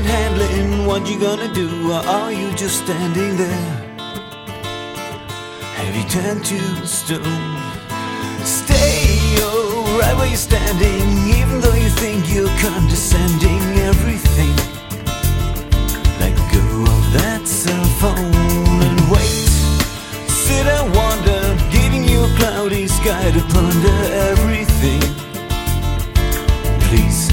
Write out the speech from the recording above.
it handling? What you gonna do? Or are you just standing there? Have you turned to stone? Stay, oh, right where you're standing, even though you think you're condescending. Everything, let go of that cell phone and wait. Sit and wonder, giving you a cloudy sky to ponder everything. Please